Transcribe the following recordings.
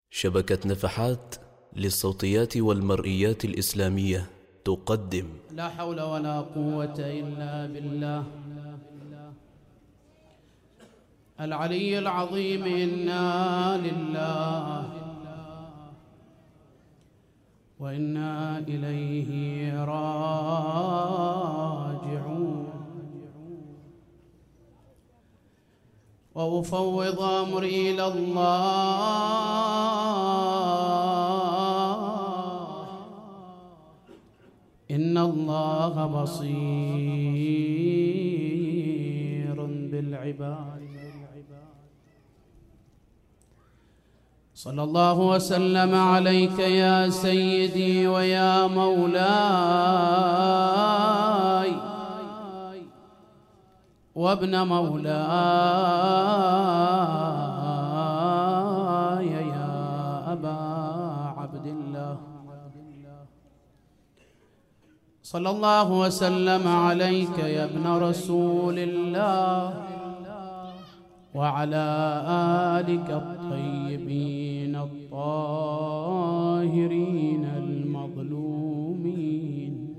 شبكة نفحات للصوتيات والمرئيات الإسلامية تقدم لا حول ولا قوة إلا بالله العلي العظيم. إنا لله وإنا إليه راجعون. وأفوض أمري إلى الله إن الله بصير بالعباد. صلى الله وسلم عليك يا سيدي ويا مولاي وابن مولاي يا أبا عبد الله. صلى الله وسلم عليك يا ابن رسول الله وعلى آلك الطيبين الطاهرين المظلومين.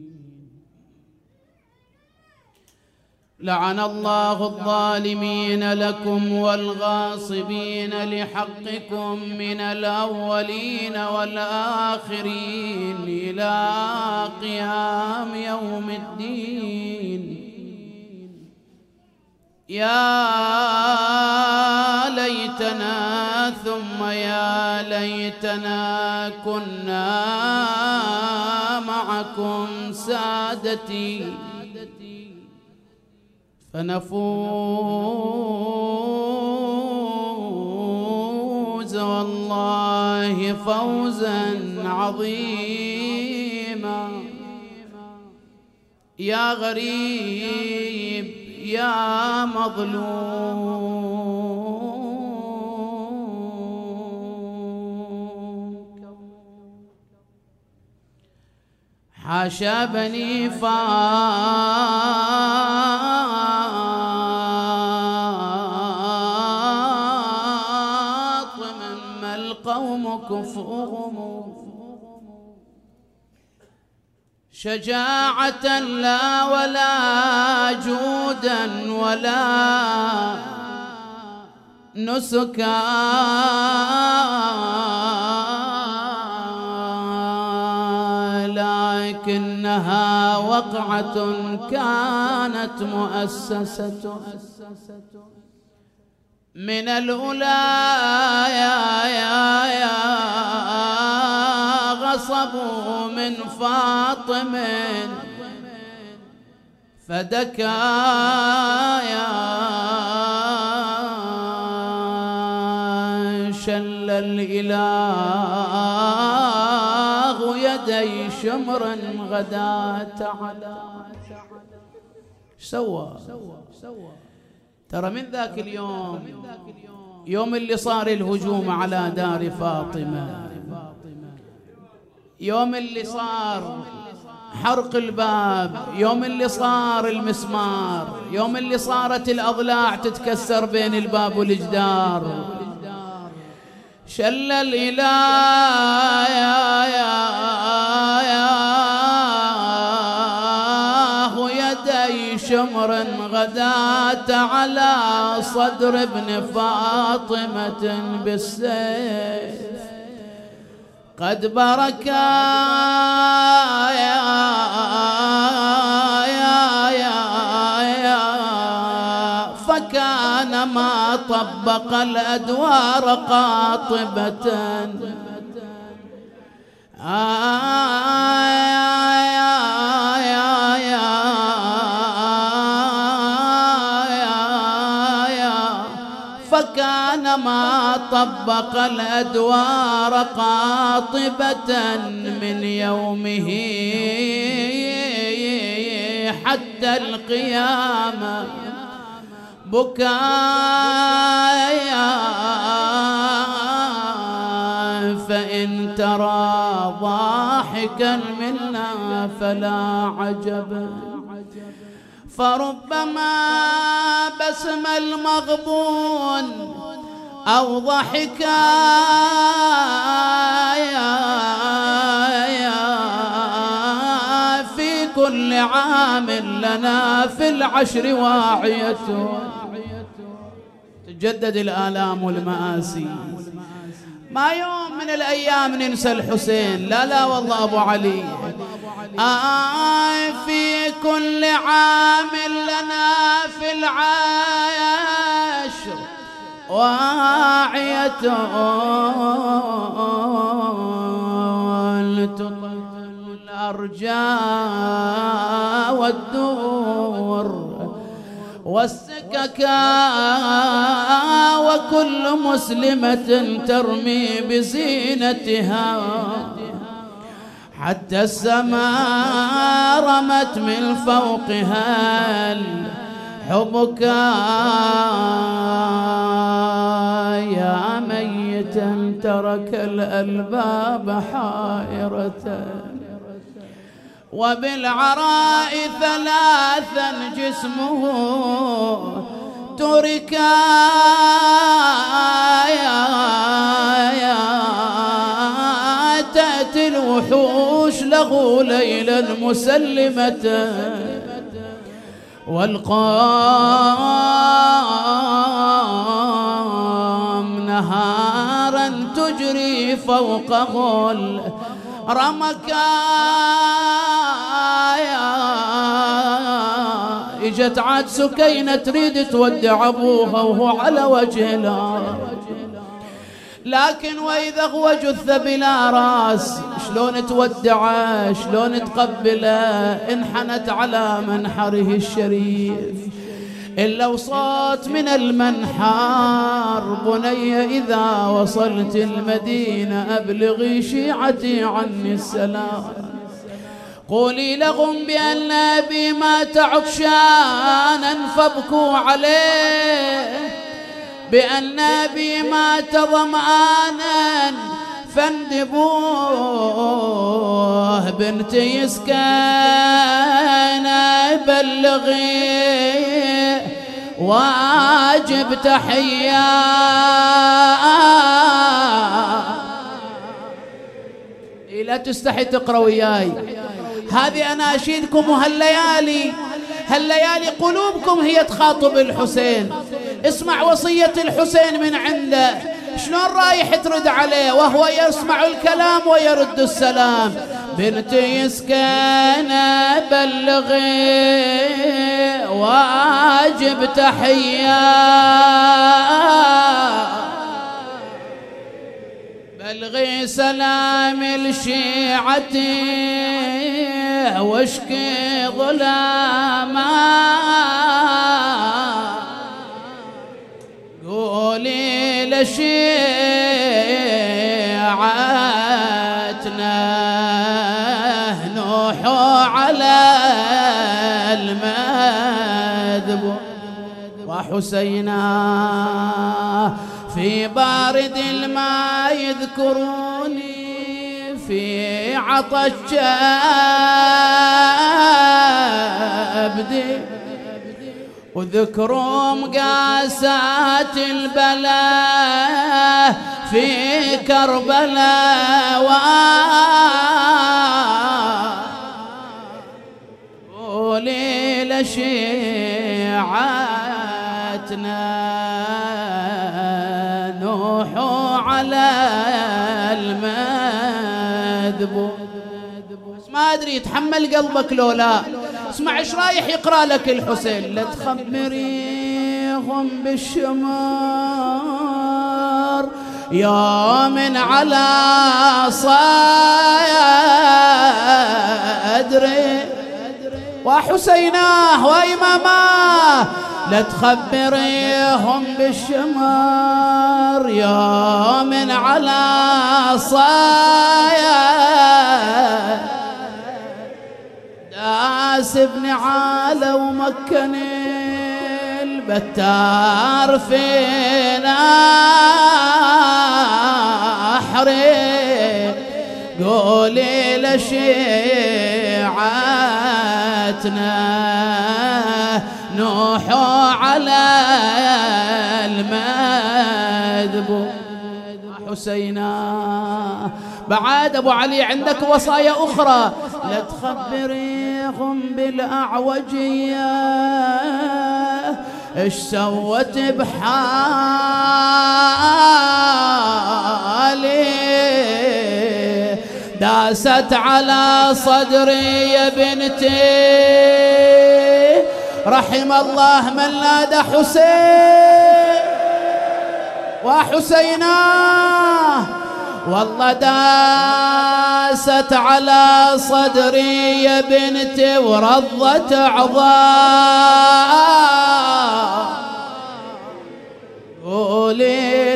لعن الله الظالمين لكم والغاصبين لحقكم من الأولين والآخرين إلى قيام يوم الدين. يا ليتنا ثم يا ليتنا كنا معكم سادتي فنفوز والله فوزا عظيما. يا غريب يا مظلوم حاشا بني فاطم ما القوم كفؤهم شجاعة لا ولا جودا ولا نسكا لكنها وقعة كانت مؤسسة من الأولى يا غصبوا من فاطم فدكا يا شل الإله يدي شمر غداة على سوى. ترى من ذاك اليوم يوم اللي صار الهجوم على دار فاطمة، يوم اللي صار حرق الباب، يوم اللي صار المسمار، يوم اللي صارت الأضلاع تتكسر بين الباب والجدار، شل الإله يدي شمر غداة على صدر ابن فاطمة بالسيف قد بركا فكان ما طبق الأدوار قاطبة فكان ما طبق الأدوار قاطبة من يومه حتى القيامة بكايا. فإن ترى ضاحكا منا فلا عجب فربما بسم المغبون أو ضحكا عام لنا في العشر واعية. تجدد الآلام والمآسي، ما يوم من الأيام ننسى الحسين، لا لا والله أبو علي. في كل عام لنا في العشر واعية تطل الأرجاء والدور والسككا، وكل مسلمة ترمي بزينتها، حتى السماء رمت من فوقها الحبك يا ميتا ترك الألباب حائرة، وبالعراء ثلاثا جسمه تركا، تأتي الوحوش له ليلا مسلمة، والقام نهارا تجري فوقه الرمكا. اجت عاد سكينة تريد تودع ابوها وهو على وجه الارض، لكن واذا هو جثة بلا راس شلون تودعه شلون تقبله؟ انحنت على منحره الشريف إلا وصوت من المنحار: بني إذا وصلت المدينة أبلغي شيعتي عني السلام، قولي لهم بأن أبي مات عطشانا فابكوا عليه، بأن أبي مات ظمآنا فاندبوه، بنتي يسكن بلغي واجب تحية. لا تستحي تقرأ وياي، هذه أناشيدكم، وهالليالي هالليالي قلوبكم هي تخاطب الحسين. اسمع وصية الحسين من عنده، شلون رايح ترد عليه وهو يسمع الكلام ويرد السلام: بنتي يسكن بلغي واجب تحية، بلغي سلام لشيعتي واشكي ظلاما، قولي لشيعتنا نوحوا على المذبوح، وحسينا في بارد الماء يذكروني في عطش كبدي، وذكرهم قاسات البلاء في كربلاء، قولي لشيعتنا نوحوا على المذبوح. ما أدري يتحمل قلبك لو لا. اسمع ايش رايح يقرأ لك الحسين: لا تخبريهم بالشمار يوم على صدري، وحسيناه وإماماه، لا تخبريهم بالشمار يوم على صدري، داس ابن عالة ومكن البتار في نحري، قولي لشيعتنا نوحوا على المذبوح. حسينا بعد أبو علي عندك وصايا أخرى: لا تخبريهم بينهم بالأعوجية اش سوت بحالي داست على صدري يا بنتي رحم الله من نادى حسين وحسيناه والله داست على صدري يا بنتي ورضت عظام قولي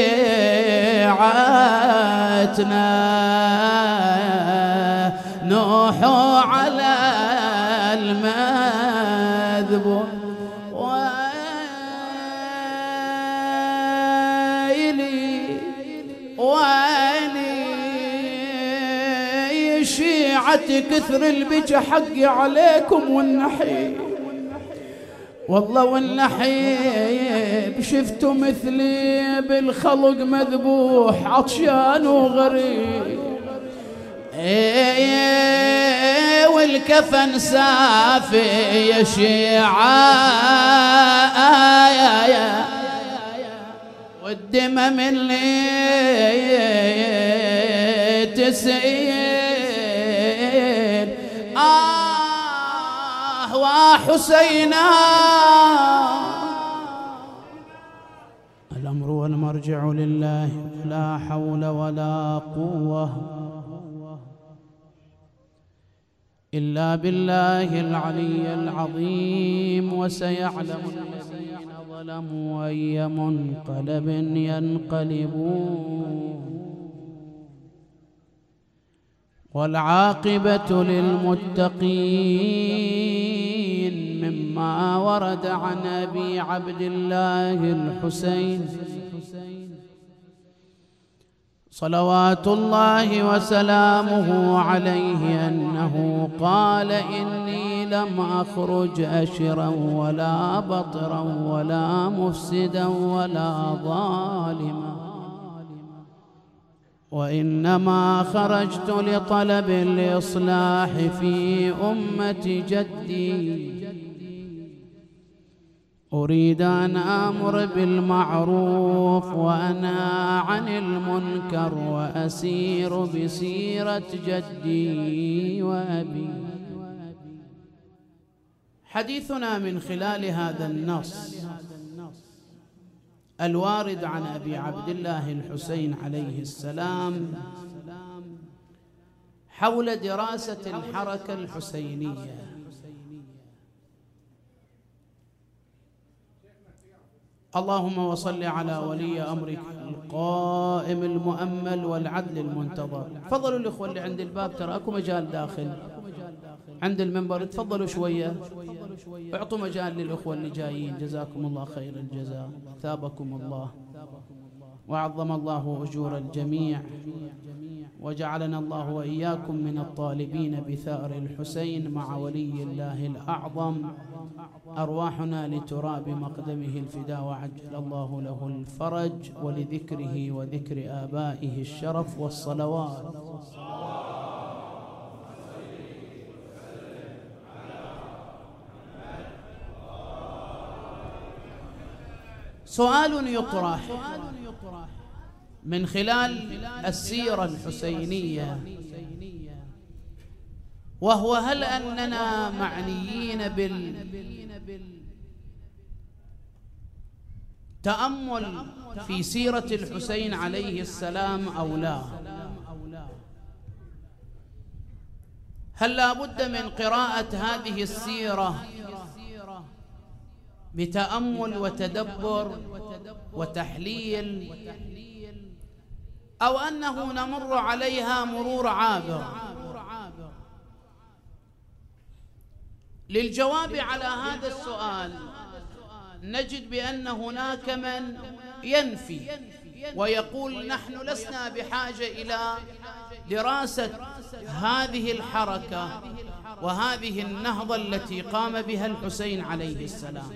لشيعتنا نوحوا على المذبوح ويلي شيعتي كثر البكا حقي عليكم والنحيب والله والنحيب شفتوا مثلي بالخلق مذبوح عطشان وغريب والكفن سافي يا شيعة والدمى من اللي تسيل وحسينا الأمر والمرجع لله لا حول ولا قوة إلا بالله العلي العظيم وسيعلم الذين ظلموا أي منقلب ينقلبون والعاقبة للمتقين مما ورد عن أبي عبد الله الحسين صلوات الله وسلامه عليه أنه قال إني لم أخرج أشرا ولا بطرا ولا مفسدا ولا ظالما وإنما خرجت لطلب الإصلاح في أمة جدي أريد أن آمر بالمعروف وأنهى عن المنكر وأسير بسيرة جدي وأبي. حديثنا من خلال هذا النص الوارد عن أبي عبد الله الحسين عليه السلام حول دراسة الحركة الحسينية. اللهم وصل على ولي أمرك القائم المؤمل والعدل المنتظر. تفضلوا الإخوة اللي عند الباب، ترى أكو مجال داخل عند المنبر، تفضلوا شوية، اعطوا مجال للإخوة اللي جايين. جزاكم الله خير الجزاء، ثابكم الله وعظم الله أجور الجميع، وجعلنا الله وإياكم من الطالبين بثأر الحسين مع ولي الله الأعظم. أرواحنا لتراب مقدمه الفداء، وعجل الله له الفرج، ولذكره وذكر آبائه الشرف والصلوات. سؤال يطرح من خلال السيرة الحسينية، وهو هل أننا معنيين بالتأمل في سيرة الحسين عليه السلام أو لا؟ هل لا بد من قراءة هذه السيرة بتأمل وتدبر وتحليل، أو أنه نمر عليها مرور عابر؟ للجواب على هذا السؤال نجد بأن هناك من ينفي ويقول نحن لسنا بحاجة إلى دراسة هذه الحركة وهذه النهضة التي قام بها الحسين عليه السلام،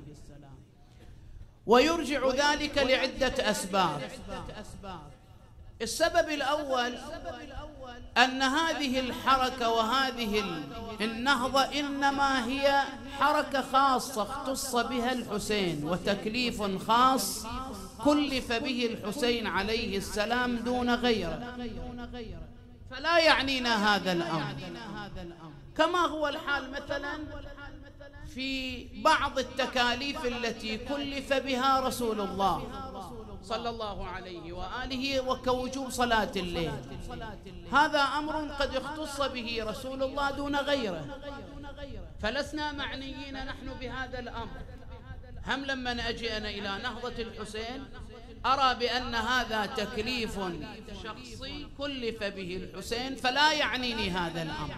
ويرجع ذلك لعدة أسباب. السبب الأول أن هذه الحركة وهذه النهضة إنما هي حركة خاصة اختص بها الحسين، وتكليف خاص كلف به الحسين عليه السلام دون غيره، فلا يعنينا هذا الأمر، كما هو الحال مثلا في بعض التكاليف التي كلف بها رسول الله صلى الله عليه وآله، وكوجوب صلاة الليل. هذا أمر قد اختص به رسول الله دون غيره، فلسنا معنيين نحن بهذا الأمر. هم لما أجي أنا إلى نهضة الحسين أرى بأن هذا تكليف شخصي كلف به الحسين، فلا يعنيني هذا الأمر.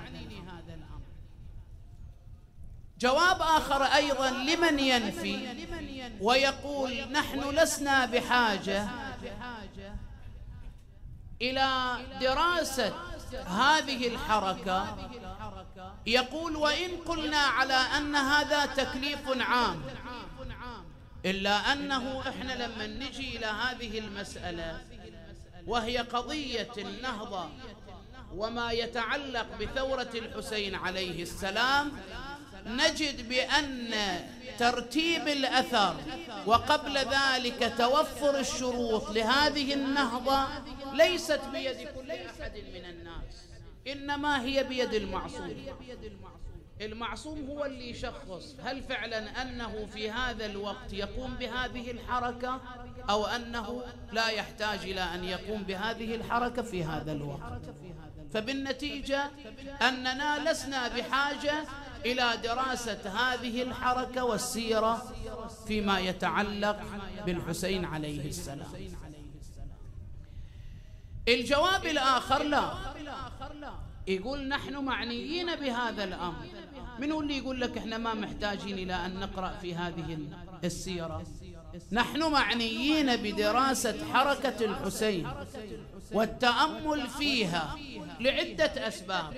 جواب آخر أيضا لمن ينفي ويقول نحن لسنا بحاجة إلى دراسة هذه الحركة، يقول وإن قلنا على أن هذا تكليف عام، إلا أنه إحنا لما نجي إلى هذه المسألة وهي قضية النهضة وما يتعلق بثورة الحسين عليه السلام، نجد بأن ترتيب الأثر وقبل ذلك توفر الشروط لهذه النهضة ليست بيد كل أحد من الناس، إنما هي بيد المعصوم. المعصوم هو اللي يشخص هل فعلا أنه في هذا الوقت يقوم بهذه الحركة أو أنه لا يحتاج إلى أن يقوم بهذه الحركة في هذا الوقت. فبالنتيجة أننا لسنا بحاجة إلى دراسة هذه الحركة والسيرة فيما يتعلق بالحسين عليه السلام. الجواب الآخر لا، يقول نحن معنيين بهذا الأمر. من هو اللي يقول لك احنا ما محتاجين إلى أن نقرأ في هذه السيرة؟ نحن معنيين بدراسة حركة الحسين والتأمل فيها لعدة أسباب.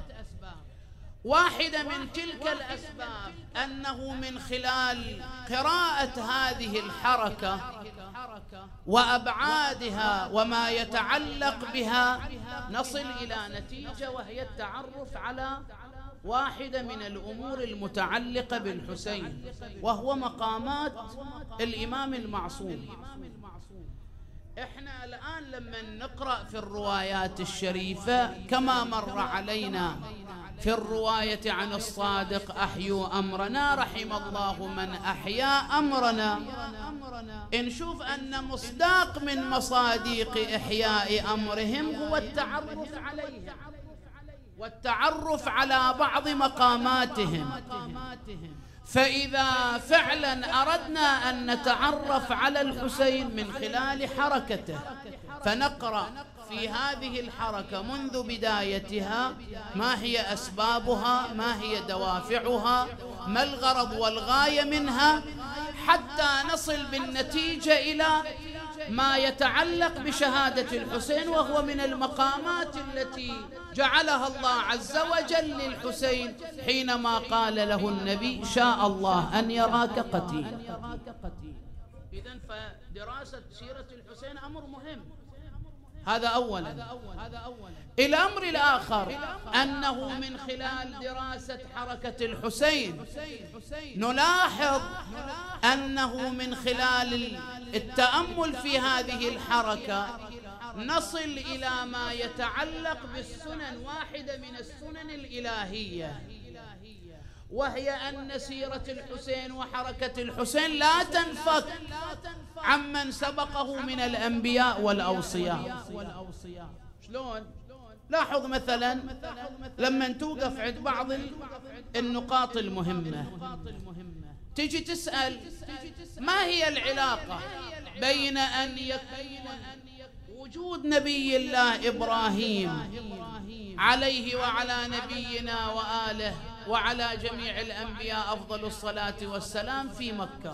واحدة من تلك الأسباب أنه من خلال قراءة هذه الحركة وأبعادها وما يتعلق بها نصل إلى نتيجة، وهي التعرف على واحدة من الأمور المتعلقة بالحسين، وهو مقامات الإمام المعصوم. احنا الآن لما نقرأ في الروايات الشريفة كما مر علينا في الرواية عن الصادق أحيوا أمرنا رحم الله من أحيا أمرنا، نشوف أن مصداق من مصاديق إحياء أمرهم هو التعرف عليهم والتعرف على بعض مقاماتهم. فإذا فعلا أردنا أن نتعرف على الحسين من خلال حركته، فنقرأ في هذه الحركة منذ بدايتها ما هي أسبابها، ما هي دوافعها، ما الغرض والغاية منها، حتى نصل بالنتيجة إلى ما يتعلق بشهادة الحسين، وهو من المقامات التي جعلها الله عز وجل للحسين حينما قال له النبي شاء الله أن يراك قتيل. إذن فدراسة سيرة الحسين أمر مهم. هذا أولا. الأمر الآخر أنه من خلال دراسة حركة الحسين نلاحظ أنه من خلال التأمل في هذه الحركة نصل إلى ما يتعلق بالسنن، واحدة من السنن الإلهية، وهي أن سيرة الحسين وحركة الحسين لا تنفك عمن سبقه من الأنبياء والأوصياء. شلون؟ لاحظ مثلا لما توقف عند بعض النقاط المهمة تجي تسأل ما هي العلاقة بين أن يكون وجود نبي الله إبراهيم عليه وعلى نبينا وآله وعلى جميع الأنبياء أفضل الصلاة والسلام في مكة،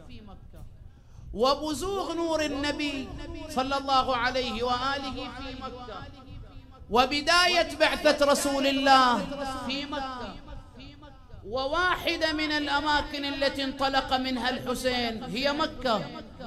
وبزوغ نور النبي صلى الله عليه وآله في مكة، وبداية بعثة رسول الله في مكة، وواحدة من الأماكن التي انطلق منها الحسين هي مكة،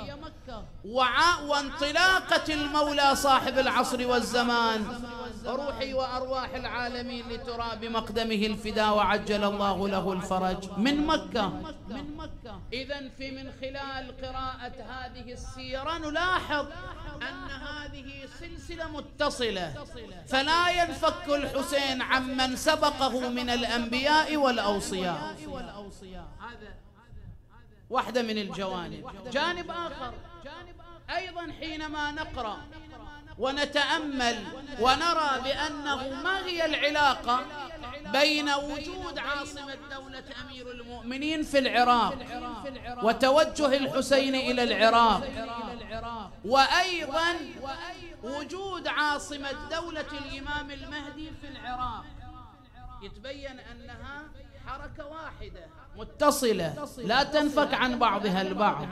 وانطلاقة المولى صاحب العصر والزمان روحي وأرواح العالمين لترى بمقدمه الفداء وعجل الله له الفرج من مكة. إذن في من خلال قراءة هذه السيرة نلاحظ أن هذه سلسلة متصلة، فلا ينفك الحسين عمن سبقه من الأنبياء والأوصياء. هذا واحدة من الجوانب. جانب آخر أيضا حينما نقرأ ونتأمل ونرى بأنه ما هي العلاقة بين وجود عاصمة دولة أمير المؤمنين في العراق وتوجه الحسين إلى العراق، وأيضا وجود عاصمة دولة الإمام المهدي في العراق، يتبين أنها حركة واحدة متصلة لا تنفك عن بعضها البعض.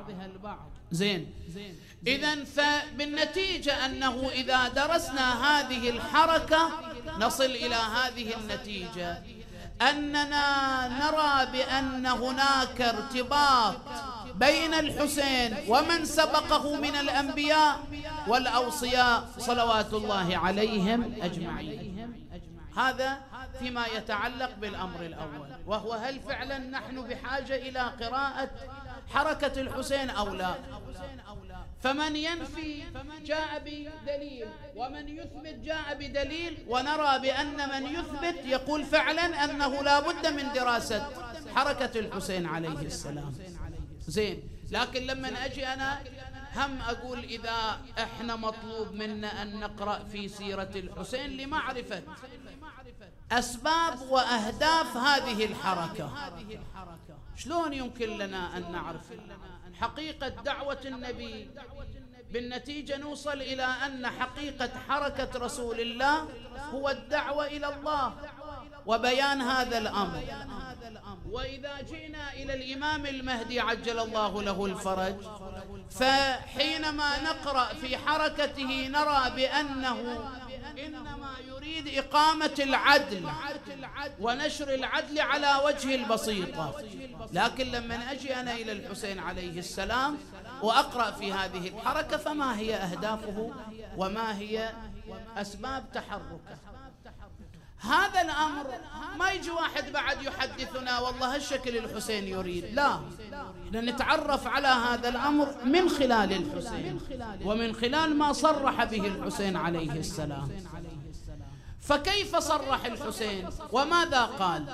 زين، إذن فبالنتيجة أنه إذا درسنا هذه الحركة نصل إلى هذه النتيجة، أننا نرى بأن هناك ارتباط بين الحسين ومن سبقه من الأنبياء والأوصياء صلوات الله عليهم أجمعين. هذا فيما يتعلق بالأمر الأول، وهو هل فعلا نحن بحاجة إلى قراءة حركة الحسين أو لا؟ فمن ينفي جاء بدليل ومن يثبت جاء بدليل، ونرى بأن من يثبت يقول فعلا أنه لا بد من دراسة حركة الحسين عليه السلام. زين، لكن لما أجي أنا هم أقول إذا إحنا مطلوب منا أن نقرأ في سيرة الحسين لمعرفة أسباب وأهداف هذه الحركة، شلون يمكن لنا أن نعرف حقيقة دعوة النبي؟ بالنتيجة نوصل إلى أن حقيقة حركة رسول الله هو الدعوة إلى الله وبيان هذا الأمر. وإذا جئنا إلى الإمام المهدي عجل الله له الفرج، فحينما نقرأ في حركته نرى بأنه إنما يريد إقامة العدل ونشر العدل على وجه البسيطة. لكن لما أجي أنا إلى الحسين عليه السلام وأقرأ في هذه الحركة فما هي أهدافه وما هي أسباب تحركه؟ هذا الأمر ما يجي واحد بعد يحدثنا والله هالشكل الحسين يريد، لا، نتعرف على هذا الأمر من خلال الحسين ومن خلال ما صرح به الحسين عليه السلام. فكيف صرح الحسين وماذا قال؟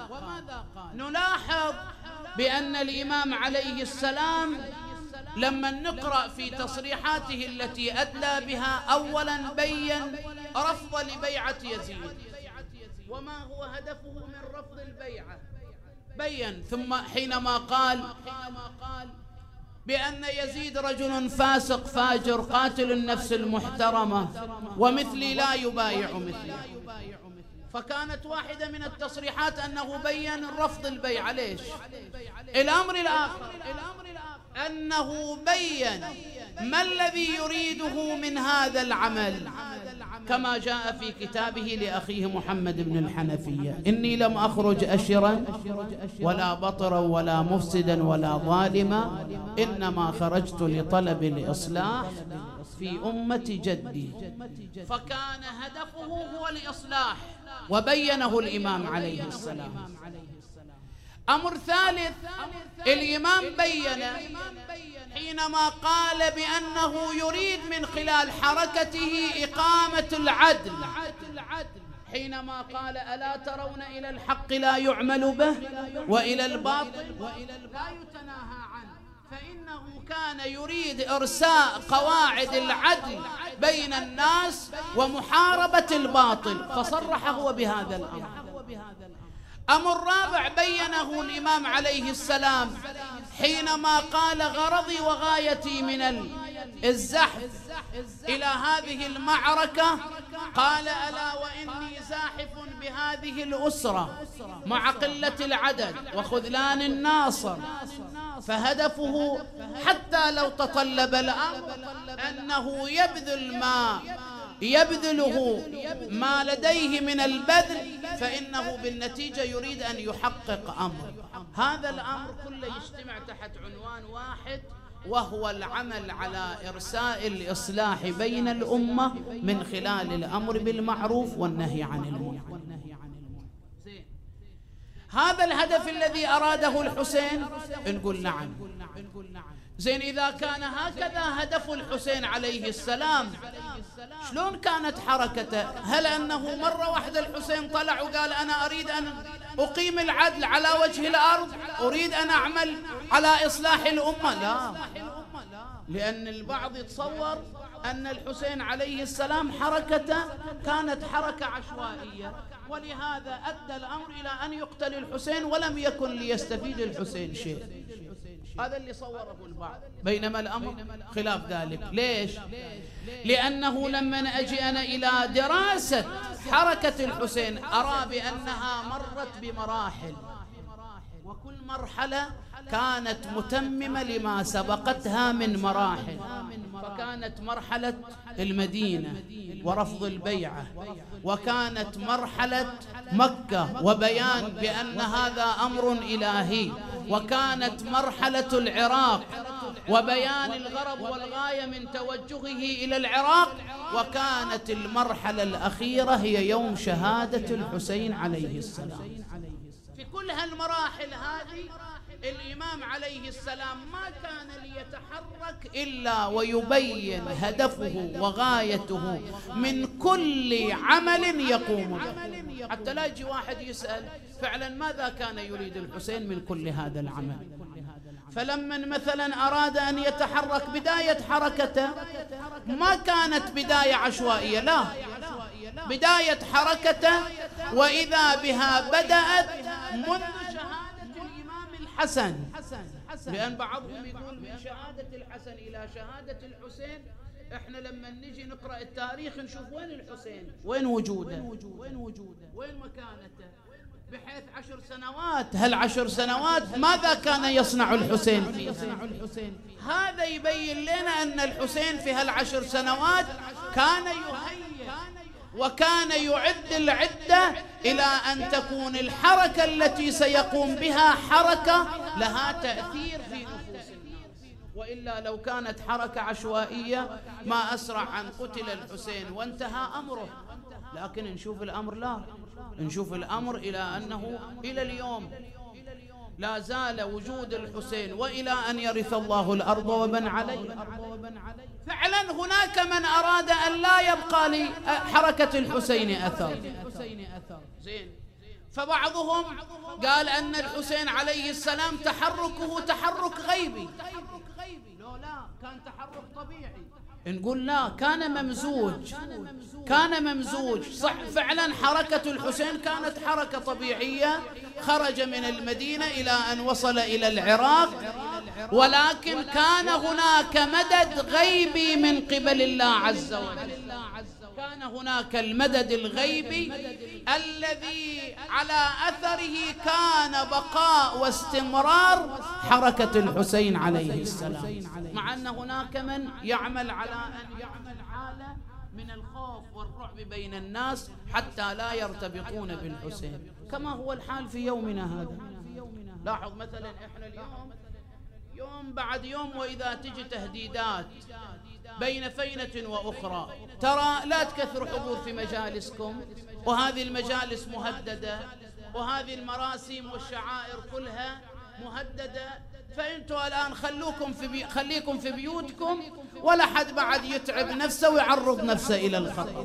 نلاحظ بأن الإمام عليه السلام لما نقرأ في تصريحاته التي أدلى بها أولا بين رفض لبيعة يزيد، وما هو هدفه من رفض البيعة بين. ثم حينما قال بأن يزيد رجل فاسق فاجر قاتل النفس المحترمة ومثلي لا يبايع مثلي، فكانت واحدة من التصريحات أنه بين رفض البيعة. ليش؟ الأمر الآخر أنه بين ما الذي يريده من هذا العمل، كما جاء في كتابه لأخيه محمد بن الحنفية: إني لم أخرج أشرا ولا بطرا ولا مفسدا ولا ظالما، إنما خرجت لطلب الإصلاح في أمة جدي. فكان هدفه هو الإصلاح وبينه الإمام عليه السلام. أمر ثالث الإمام بين حينما قال بأنه يريد من خلال حركته إقامة العدل، حينما قال: ألا ترون إلى الحق لا يعمل به وإلى الباطل لا يتناهى عنه، فإنه كان يريد إرساء قواعد العدل بين الناس ومحاربة الباطل، فصرح هو بهذا الأمر. أمر رابع بينه الإمام عليه السلام حينما قال: غرضي وغايتي من الزحف إلى هذه المعركة، قال: ألا وإني زاحف بهذه الأسرة مع قلة العدد وخذلان الناصر. فهدفه حتى لو تطلب الأمر أنه يبذل ما يبذله ما لديه من البذل، فإنه بالنتيجة يريد أن يحقق أمر. هذا الأمر كله يجتمع تحت عنوان واحد، وهو العمل على إرساء الإصلاح بين الأمة من خلال الأمر بالمعروف والنهي عن المنكر. هذا الهدف الذي أراده الحسين، نقول نعم. زين، إذا كان هكذا هدف الحسين عليه السلام، شلون كانت حركته؟ هل أنه مرة واحدة الحسين طلع وقال أنا أريد أن أقيم العدل على وجه الأرض، أريد أن أعمل على إصلاح الأمة؟ لا، لأن البعض يتصور أن الحسين عليه السلام حركته كانت حركة عشوائية، ولهذا أدى الأمر إلى أن يقتل الحسين ولم يكن ليستفيد الحسين شيء. هذا اللي صوره البعض، بينما الأمر خلاف ذلك. ليش؟ لأنه لما أجي أنا إلى دراسة حركة الحسين أرى بأنها مرت بمراحل، وكل مرحلة كانت متممة لما سبقتها من مراحل. فكانت مرحلة المدينة ورفض البيعة، وكانت مرحلة مكة وبيان بأن هذا أمر إلهي، وكانت مرحلة العراق وبيان الغرض والغاية من توجهه إلى العراق، وكانت المرحلة الأخيرة هي يوم شهادة الحسين عليه السلام. في كل هالمراحل هذه الإمام عليه السلام ما كان ليتحرك إلا ويبين هدفه وغايته من كل عمل يقوم به، حتى لا يجي واحد يسأل فعلا ماذا كان يريد الحسين من كل هذا العمل. فلما مثلا أراد أن يتحرك، بداية حركته ما كانت بداية عشوائية، لا، بداية حركته وإذا بها بدأت منذ شهادة الإمام الحسن، لأن بعضهم يقول من شهادة الحسن إلى شهادة الحسين. احنا لما نجي نقرأ التاريخ نشوف وين الحسين، وين وجوده، وين مكانته، بحيث 10 سنوات. هل10 سنوات ماذا كان يصنع الحسين فيه؟ هذا يبين لنا أن الحسين في هال10 سنوات كان يهيئ وكان يعد العدة إلى أن تكون الحركة التي سيقوم بها حركة لها تأثير في نفوس الناس. وإلا لو كانت حركة عشوائية ما أسرع أن قتل الحسين وانتهى أمره. لكن نشوف الأمر لا، نشوف الأمر إلى أنه إلى اليوم لا زال وجود الحسين، وإلى أن يرث الله الأرض ومن عليها. فعلا هناك من أراد أن لا يبقى لحركة الحسين أثر. زين، فبعضهم قال أن الحسين عليه السلام تحركه تحرك غيبي. لا، كان تحرك طبيعي. نقول لا، كان ممزوج. صح، فعلا حركة الحسين كانت حركة طبيعية، خرج من المدينة إلى أن وصل إلى العراق، ولكن كان هناك مدد غيبي من قبل الله عز وجل. كان هناك المدد الغيبي الذي على أثره كان بقاء واستمرار حركة الحسين عليه السلام، مع أن هناك من يعمل على أن يعمل حالة من الخوف والرعب بين الناس حتى لا يرتبطون بالحسين، كما هو الحال في يومنا هذا. لاحظ مثلا احنا اليوم يوم بعد يوم وإذا تجي تهديدات بين فينة وأخرى، ترى لا تكثروا حضور في مجالسكم، وهذه المجالس مهددة، وهذه المراسم والشعائر كلها مهددة، فأنتوا الآن خليكم في بيوتكم، ولا حد بعد يتعب نفسه ويعرض نفسه إلى الخطر.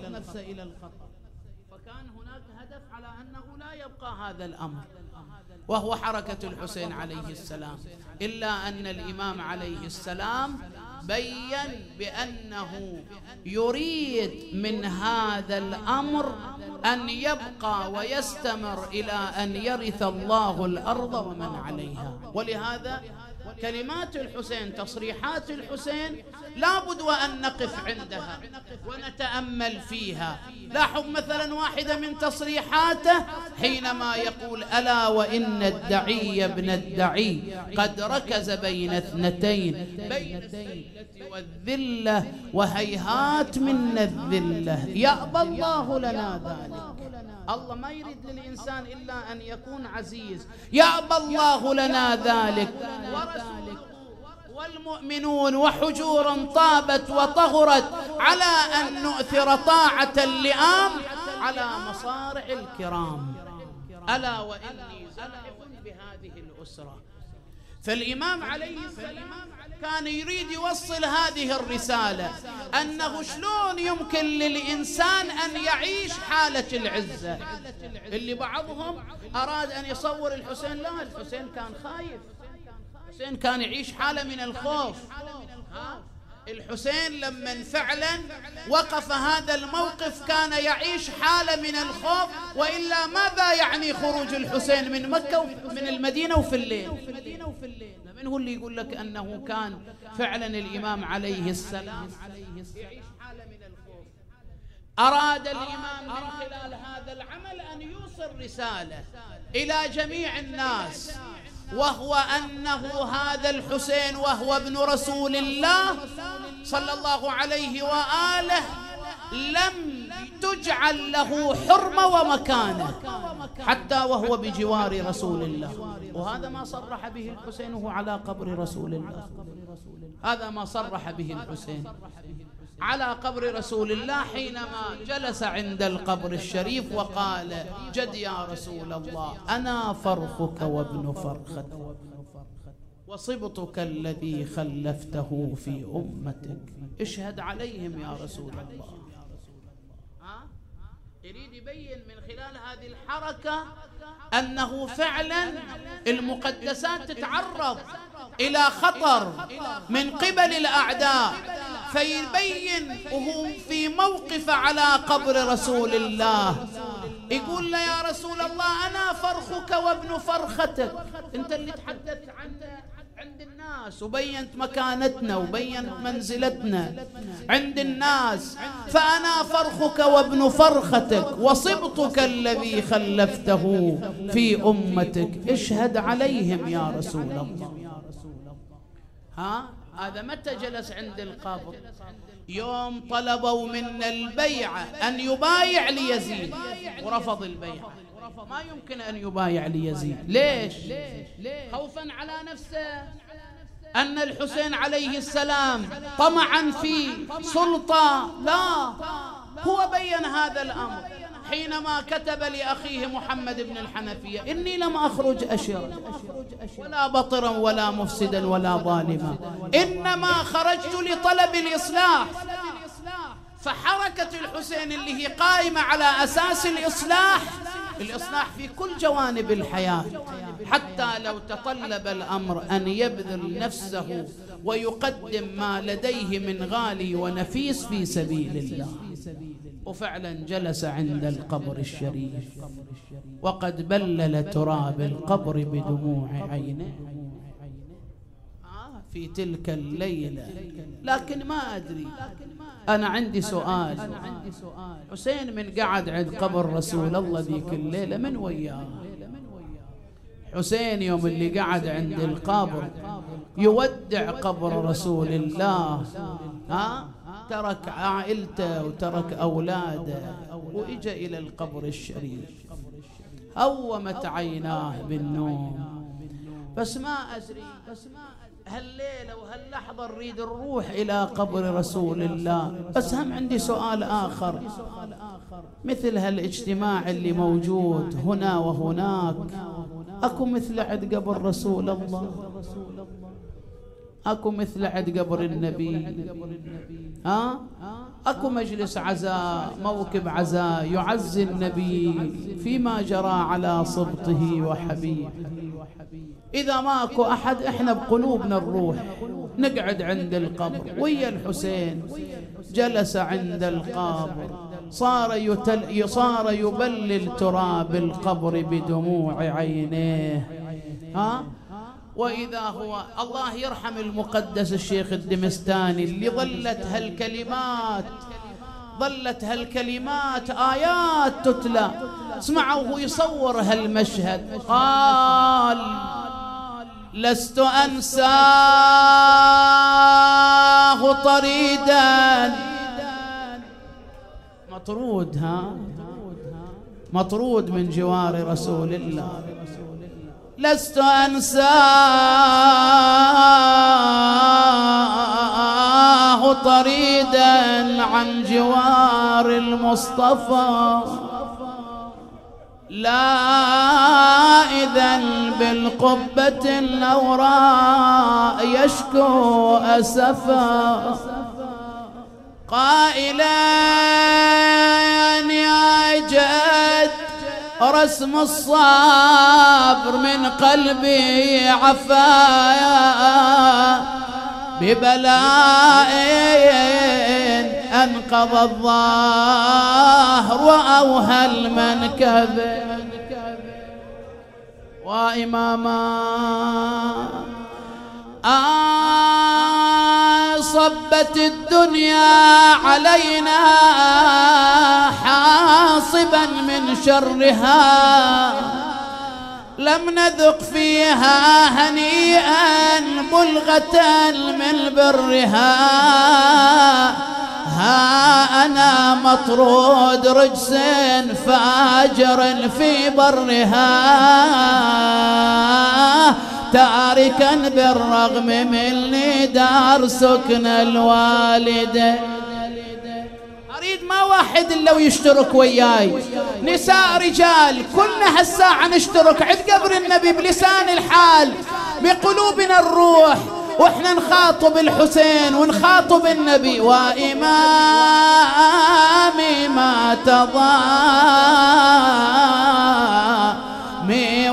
فكان هناك هدف على أنه لا يبقى هذا الأمر، وهو حركة الحسين عليه السلام. إلا أن الإمام عليه السلام بيّن بأنه يريد من هذا الأمر أن يبقى ويستمر إلى أن يرث الله الأرض ومن عليها. ولهذا كلمات الحسين، تصريحات الحسين، لابد وأن نقف عندها ونتأمل فيها. لاحظ مثلا واحدة من تصريحاته حينما يقول: ألا وإن الدعي ابن الدعي قد ركز بين اثنتين، بين الذلة والذلة، وهيهات من الذلة، يأبى الله لنا ذلك. الله ما يريد للإنسان إلا أن يكون عزيز، يأبى الله لنا ذلك. ورسوله والمؤمنون وحجورا طابت وطهرت على أن نؤثر طاعة اللئام على مصارع الكرام. ألا وإني زاحف بهذه الأسرة. فالإمام عليه السلام كان يريد يوصل هذه الرسالة، أنه شلون يمكن للإنسان أن يعيش حالة العزة. اللي بعضهم أراد أن يصور الحسين، لا، الحسين كان خايف، الحسين كان يعيش حالة من الخوف. الحسين لما فعلا وقف هذا الموقف كان يعيش حالة من الخوف، وإلا ماذا يعني خروج الحسين من مكة من المدينة وفي الليل؟ من هو اللي يقول لك أنه كان فعلا الإمام عليه السلام يعيش حالة من الخوف؟ أراد الإمام من خلال هذا العمل أن يوصل رسالة إلى جميع الناس، وهو أنه هذا الحسين وهو ابن رسول الله صلى الله عليه وآله لم تجعل له حرمة ومكانة حتى وهو بجوار رسول الله. وهذا ما صرح به الحسين وهو على قبر رسول الله، هذا ما صرح به الحسين على قبر رسول الله حينما جلس عند القبر الشريف وقال: جد يا رسول الله، أنا فرخك وابن فرختك وصبتك الذي خلفته في أمتك، اشهد عليهم يا رسول الله. يريد يبين من خلال هذه الحركة أنه فعلا المقدسات تتعرض إلى خطر من قبل الأعداء، فيبين وهو في موقف على قبر رسول الله يقول له: يا رسول الله، أنا فرخك وابن فرختك. أنت اللي تحدثت عند الناس وبينت مكانتنا وبينت منزلتنا عند الناس، فأنا فرخك وابن فرختك وصبتك الذي خلفته في أمتك، اشهد عليهم يا رسول الله. هذا متى جلس عند القبر؟ يوم طلبوا منا البيعة أن يبايع ليزيد ورفض البيعة، ما يمكن أن يبايع ليزيد. ليش؟ خوفا على نفسه أن الحسين عليه السلام طمعا في سلطة. لا، هو بين هذا الأمر حينما كتب لأخيه محمد بن الحنفية: إني لم أخرج أشرا ولا بطرا ولا مفسدا ولا ظالما، إنما خرجت لطلب الإصلاح. فحركة الحسين اللي هي قائمة على أساس الإصلاح في كل جوانب الحياة، حتى لو تطلب الأمر أن يبذل نفسه ويقدم ما لديه من غالي ونفيس في سبيل الله. وفعلا جلس عند القبر الشريف وقد بلل تراب القبر بدموع عينه في تلك الليلة. لكن ما أدري، أنا عندي سؤال، حسين من قعد عند قبر رسول الله ذيك الليلة من وياه؟ حسين يوم اللي قعد عند القبر يودع قبر رسول الله، ترك عائلته وترك أولاده وإجا إلى القبر الشريف، هومت عيناه بالنوم. بس ما أدري هالليلة وهاللحظة نريد نروح إلى قبر رسول الله. بس هم عندي سؤال آخر، مثل هالاجتماع اللي موجود هنا وهناك، أكو مثل عند قبر رسول الله؟ أكو مثل عند قبر النبي؟ أكو مجلس عزاء، موكب عزاء يعزي النبي فيما جرى على صبته وحبيبه؟ إذا ما أكو أحد، إحنا بقلوبنا نروح نقعد عند القبر ويا الحسين. جلس عند القبر، صار يبلل تراب القبر بدموع عينيه، وإذا هو الله يرحم المقدس الشيخ الدمستاني اللي ظلت هالكلمات آيات تتلى. اسمعوا وهو يصور هالمشهد، قال: لست أنساه طريدا، مطرود من جوار رسول الله. لست أنساه طريدا عن جوار المصطفى، لا إذن بالقبة النوراء يشكو أسفا، قائلا: يا جد رسم الصبر من قلبي عفايا، ببلاء أنقض الظهر وأوهى المنكب. وإماما صبت الدنيا علينا حاصبا من شرها، لم نذق فيها هنيئا بلغة من برها، ها أنا مطرود رجس فاجر في برها، تاركا بالرغم مني دار سكن الوالده. أريد ما واحد إلا ويشترك وياي، نساء رجال كلنا هالساعة نشترك عند قبر النبي بلسان الحال بقلوبنا الروح، وإحنا نخاطب الحسين ونخاطب النبي. وإمامي ما تضامي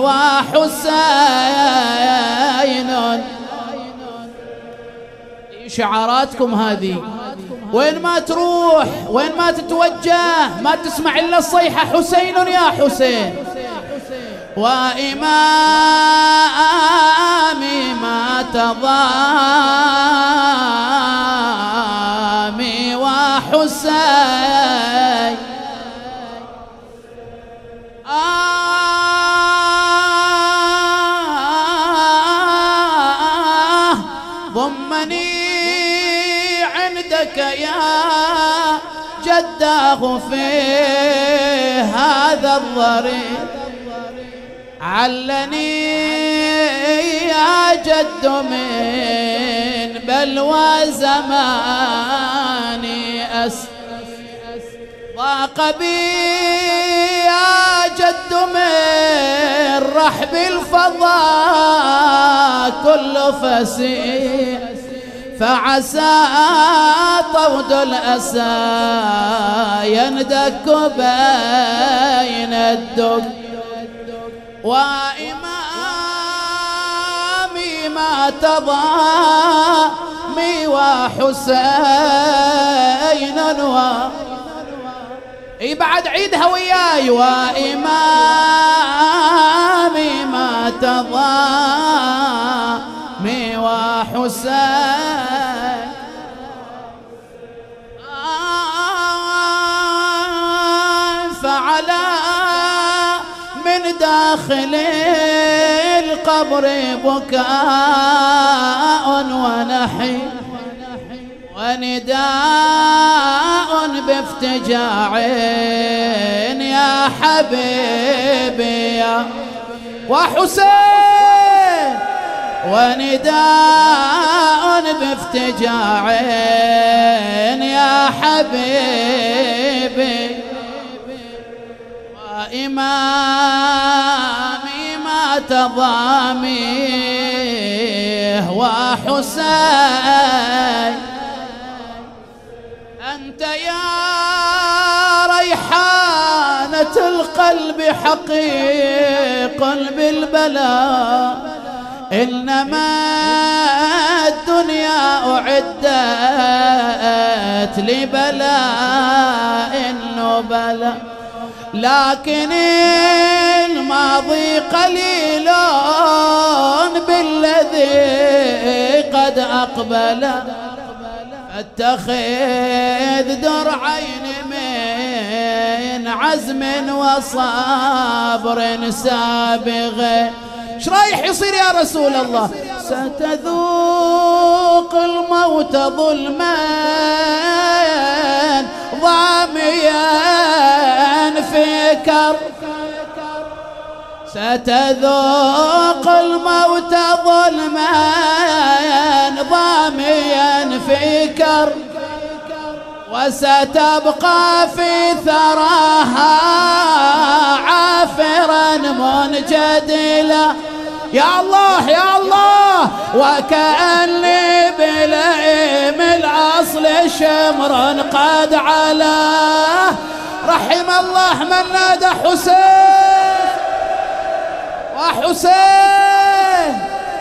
وحسين. شعاراتكم هذه وين ما تروح وين ما تتوجه ما تسمع إلا الصيحة: حسين يا حسين. وإمامي ما تضامي وحسين، ضمني عندك يا جداه في هذا الضريح، علني يا جد من بلوى زماني ضاق بي يا جد من رحب الفضاء كل فسيح، فعسى طود الأسى يندك بين الدق. وإمامي ما تضامي وحسين اي بعد عيدها وياي. وإمامي ما تضامي وحسين، فعلى من داخل القبر بكاء ونحي، ونداء بافتجاع يا حبيبي يا وحسين، ونداء بافتجاع يا حبيبي. وإمامي ما تضاميه وحسين، أنت يا ريحانة القلب حقيق بالبلاء، إنما الدنيا أعدت لبلاء وبلاء، لكن الماضي قليل بالذي قد أقبل، اتخذ درعين من عزم وصبر سابغ. ايش رايح يصير يا رسول الله؟ ستذوق الموت ظلما ضاميا في كرب، ستذوق الموت ظلما ضاميا في كرب، وستبقى في ثراها عافرا منجدلا. يا الله يا الله، وكأني بلئيم الأصل شمر قد علاه. رحم الله من نادى حسين وحسين.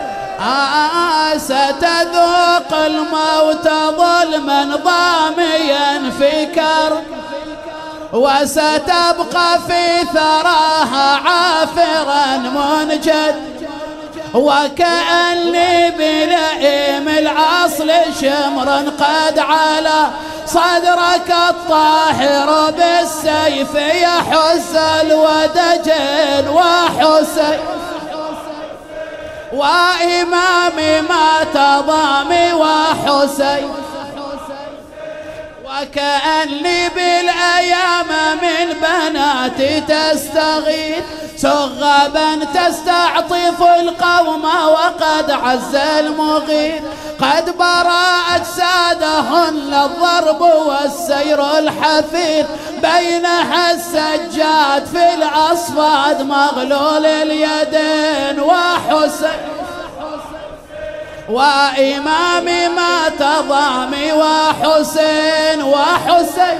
ستذوق الموت ظلما ضاميا في كرب، وستبقى في ثراها عافرا منجد، وكأني بلئيم الأصل شمرا قد على صدرك الطاهر بالسيف يحز الودجين وحسين، وإمامي مات ضامي وحسين، وكأني بالأيام من بناتي تستغيث سغبا تستعطف القوم وقد عز المغيث، قد برأ أجسادهن الضرب والسير الحثيث، بينها السجاد في الأصفاد مغلول اليدين وحسين، وإمامي مات ضامي وحسين وحسين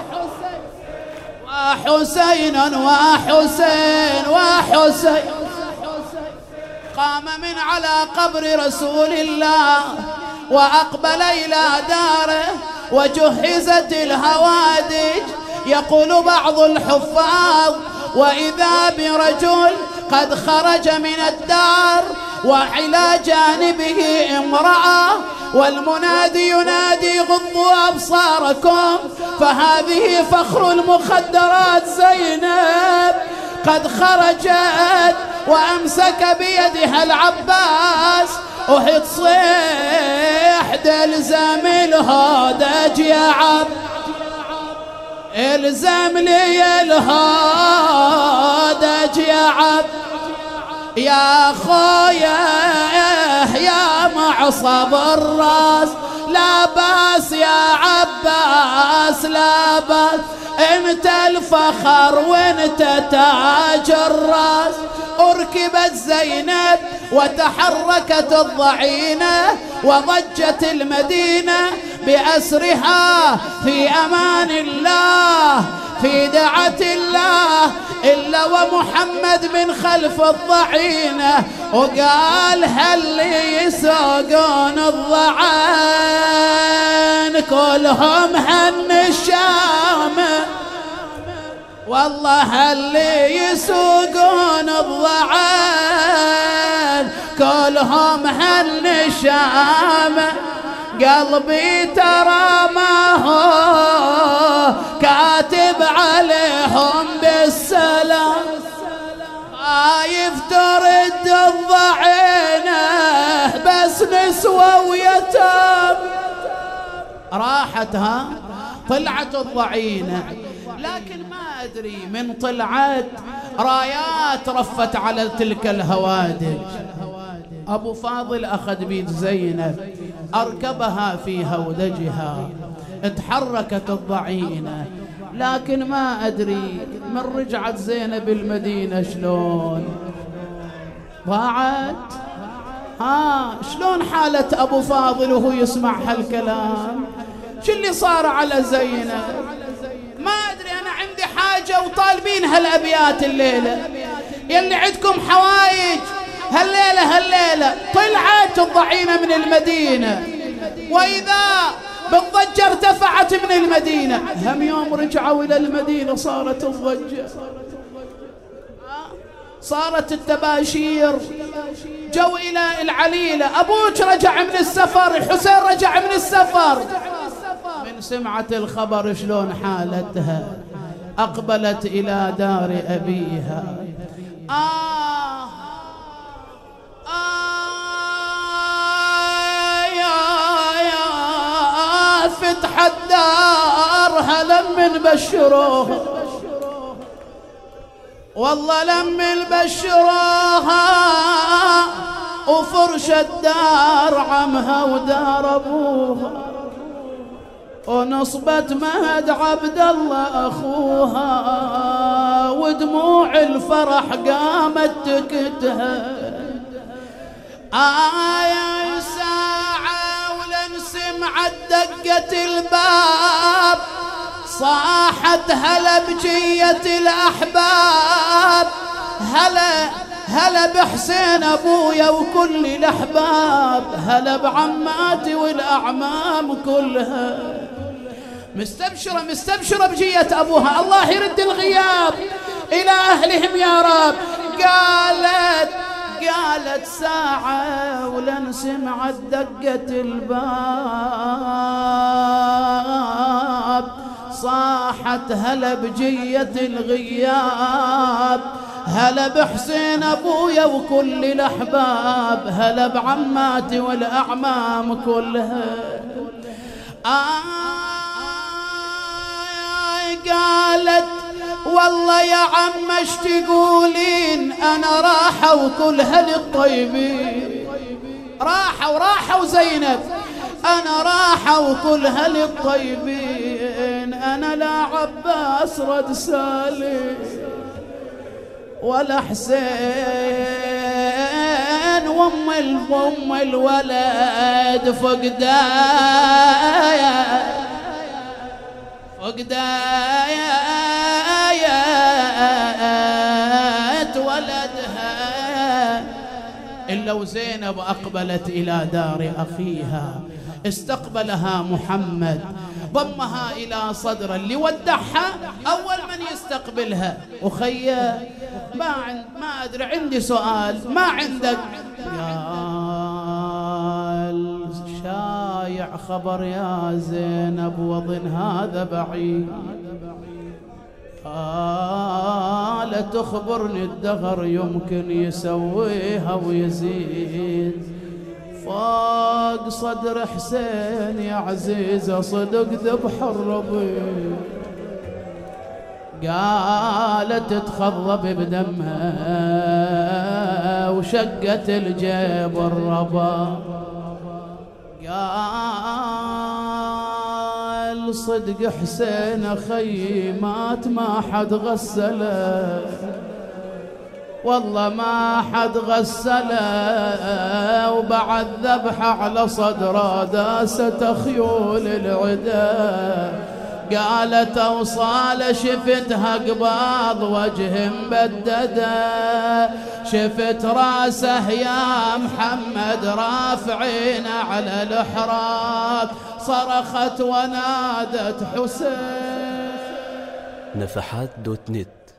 وحسين وحسين وحسين. قام من على قبر رسول الله وأقبل إلى داره وجهزت الهوادج. يقول بعض الحفاظ: وإذا برجل قد خرج من الدار وعلى جانبه امرأة، والمنادي ينادي: غضوا أبصاركم فهذه فخر المخدرات زينب قد خرجت. وأمسك بيدها العباس: أحط صيح الزم الهودج يا عبد، الزم لي الهودج يا عبد، يا خويا يا معصب الراس، لا باس يا عباس لا باس، انت الفخر وانت تاج الراس. اركبت زينب وتحركت الضعينة وضجت المدينة بأسرها في أمان الله في دعة الله، إلا ومحمد من خلف الضعينة وقال: هل يسوقون الضعان كلهم هن الشام، والله هل يسوقون الضعان كلهم هن الشام. قلبي ترى ما هو كاتب عليهم بالسلام، خايف ترد الضعينة بس نسوة ويتام. راحتها طلعت الضعينة، لكن ما أدري من طلعت رايات رفت على تلك الهوادج. أبو فاضل أخذ بيد زينب أركبها في هودجها، اتحركت الضعينة، لكن ما أدري من رجعت زينب المدينة شلون ضاعت. شلون حالة أبو فاضل وهو يسمع هالكلام؟ شو اللي صار على زينب؟ ما أدري. أنا عندي حاجة وطالبين هالأبيات الليلة، يلي عندكم حوايج هالليلة طلعت الضعينة من المدينة، وإذا بالضجة ارتفعت من المدينة. هم يوم رجعوا إلى المدينة صارت الضجة. صارت التباشير، جو إلى العليلة، أبوك رجع من السفر، الحسين رجع من السفر. من سمعت الخبر شلون حالتها، أقبلت إلى دار أبيها. يا فتح الدار هلا من بشروها، والله لمن بشروها وفرش الدار عمها ودار أبوها، ونصبت مهد عبد الله أخوها، ودموع الفرح قامت تكتها. يا ساعة ولن سمعت دقة الباب، صاحت هلا بجية الأحباب، هلا بحسين أبويا وكل الأحباب، هلا بعماتي والأعمام كلها. مستبشرة بجية أبوها، الله يرد الغياب إلى أهلهم يا رب. قالت ساعة ولن سمعت دقة الباب، صاحت هلا بجية الغياب، هلا بحسين أبويا وكل الأحباب، هلا بعماتي والأعمام كلها. قالت والله يا عم ايش تقولين، انا راحة وكل هل الطيبين، راحة وزينب، انا راحة وكل هل الطيبين، انا لا عباس رد سالي ولا حسين، وام الولد فقدايا ولدها. إلا وزينب أقبلت إلى دار أخيها، استقبلها محمد، ضمها إلى صدره اللي ودعها أول من يستقبلها. وخيا ما أدري، عندي سؤال، ما عندك؟ قال شايع خبر يا زينب وظن هذا بعيد، قال تخبرني الدهر يمكن يسويها ويزيد، فوق صدر حسين يا عزيزة صدق ذبح الربيع. قالت تخضب بدمها وشقت الجيب والربا، قال صدق حسين خي مات ما حد غسله، والله ما حد غسله، وبعد ذبحه على صدره داست خيول العدا. قالت اوصال شفتها قباض وجه مبدده، شفت راسه يا محمد رافعين على الحراك، صرخت ونادت حسين. نفحات.net